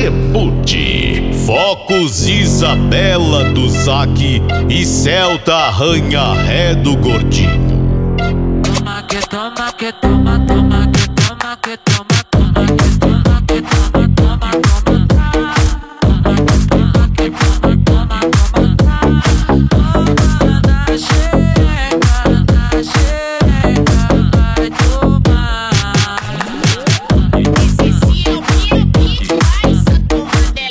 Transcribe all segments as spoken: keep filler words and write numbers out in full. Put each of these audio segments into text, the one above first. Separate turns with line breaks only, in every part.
Rebute. Focus Isabela do Zac e Celta arranha ré do gordinho.
Toma que toma que toma, toma que toma que toma, toma que toma que toma, toma, toma. Toma que toma, toma, toma. Toma na xereca, na xereca, vai tomar.
Esse sim é o meu beat, vai santo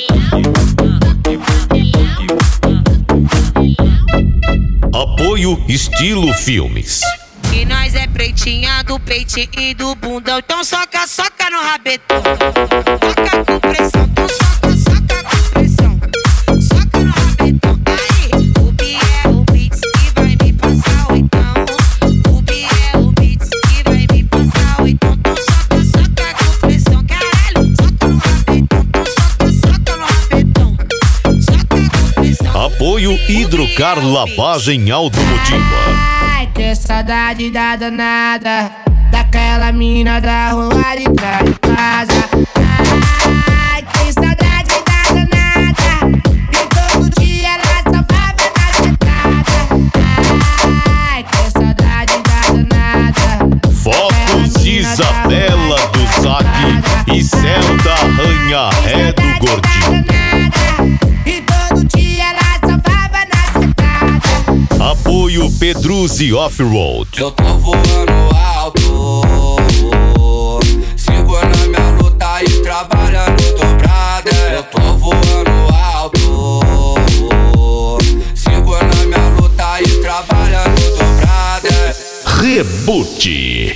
mandelão.
Apoio Estilo Filmes.
E nós é pretinha do peitinho e do bundão. Então soca, soca no rabetão. Soca com pressão, então soca, soca com pressão. Soca no rabetão. Aí, o Biel Beats que vai me passar o então. O Biel Beats que vai me passar o então. Então soca, soca com pressão. Caralho, soca no rabetão. Então soca, soca no rabetão. Soca com pressão.
Apoio Hidrocar Lavagem Automotiva.
Ai, que saudade da danada, daquela mina da rua de trás de casa. Ai, que saudade da danada, e todo dia ela só vai ver na sentada. Ai, que saudade da danada.
Focus Isabela do Zac e Celta arranha ré do gordinho.
E todo dia ela só vai ver na sentada.
Apoio Pedruzzi Off-Road.
Eu tô voando alto, sigo na minha luta e trabalhando dobrada. Eu tô voando alto, sigo na minha luta e trabalhando dobrada.
Rebute.